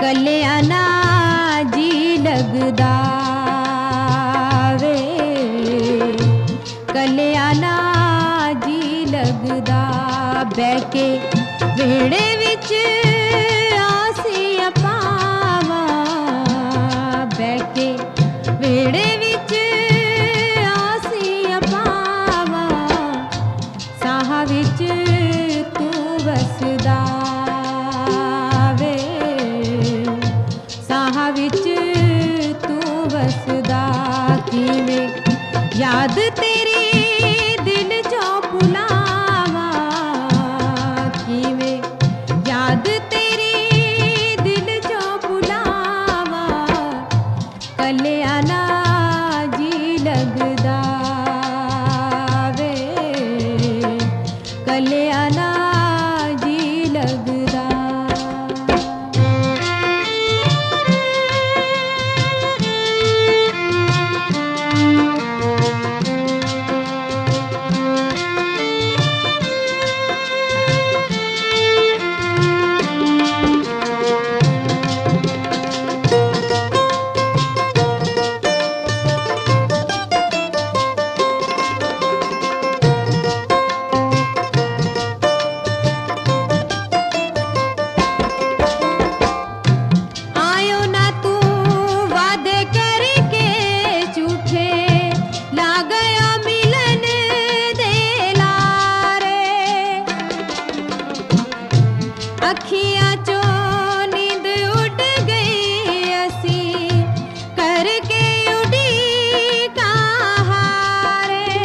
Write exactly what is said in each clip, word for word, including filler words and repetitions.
कलिया ना जी लगदा वे, कलिया ना जी लगदा। बैके वेड़े विच आसियां पावां, बैके वेड़े विच आसियां पावां, साहां विच तू वसदा वे, साहां विच तू वसदा। किवें याद तेरी दिल चों भुलावां, किवें याद तेरी दिल चों भुलावां, कलिया ना जी लगदा वे, कलिया ना जी लगदा। अखियां चों नींद उड़ गई असी करके उड़ीका हारे,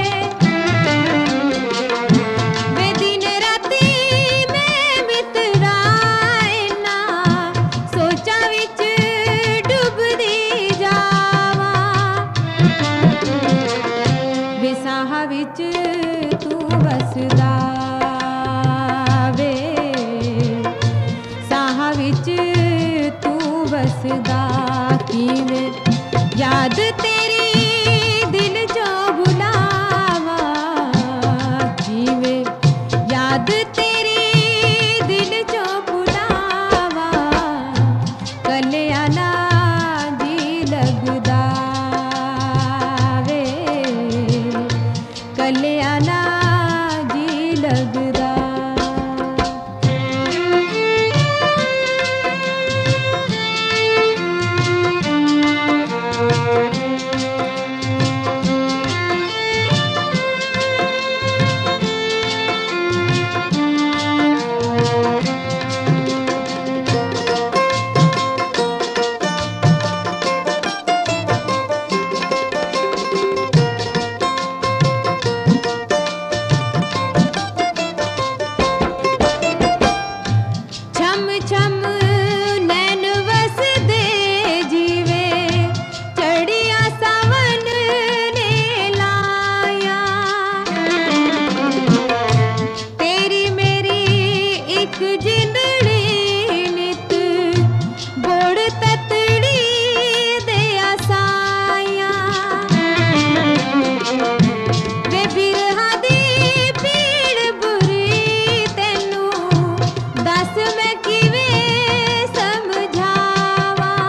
वे दिन राती मैं मित्रा इन्ना सोचा विच डुबदी जावां, वे साहां विच तू वसदा वे, साहां विच तू वसदा। किवें याद तेरी दिल चों भुलावां, किवें याद तेरी दिल चों भुलावां, कलिया ना जी लगदा वे, कलिया ना जी लगदा। छम छम नैन वसदे जीवे चढ़िया सावन ने लाया, तेरी मेरी एक जिंदड़ी नित बोड़ ततड़ी दे आसायां, वे बिरहा दी पीड़ बुरी तैनू दस मैं किवें समझावां,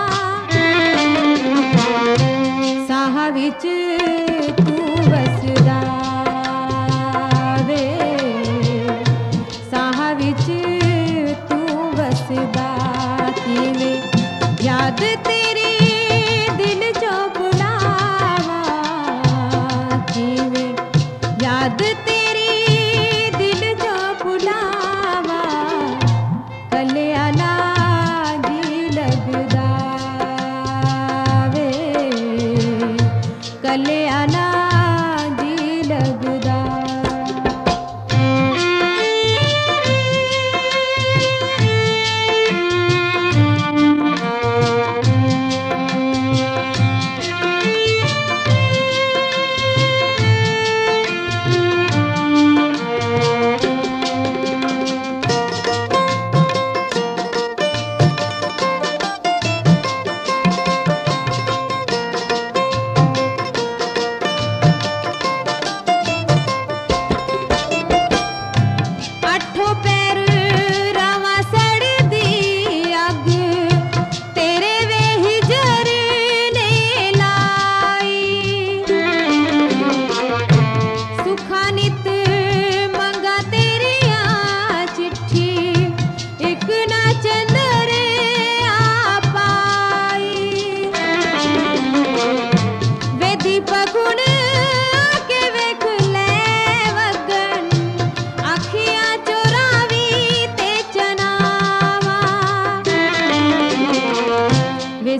साहां विच तू वसदा वे, साहां विच तू वसदा। किवें याद तेरी दिल चों भुलावां, किवें याद तेरी दिल चों भुलावां, कलिया ना जी लगदा वे, कलिया ना जी लगदा।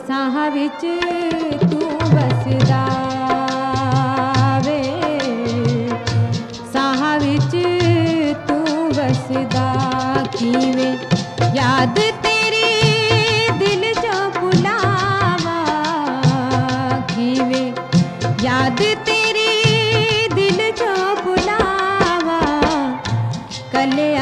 ਸਾਹਾਂ ਵਿੱਚ ਤੂੰ ਵਸਦਾ ਵੇ, ਸਾਹਾਂ ਵਿੱਚ ਤੂੰ ਵਸਦਾ। ਕਿਵੇਂ ਯਾਦ ਤੇਰੀ ਦਿਲ ਚੋਂ ਭੁਲਾਵਾਂ, ਕਿਵੇਂ ਯਾਦ ਤੇਰੀ ਦਿਲ ਚੋਂ ਭੁਲਾਵਾਂ। ਕੱਲੇ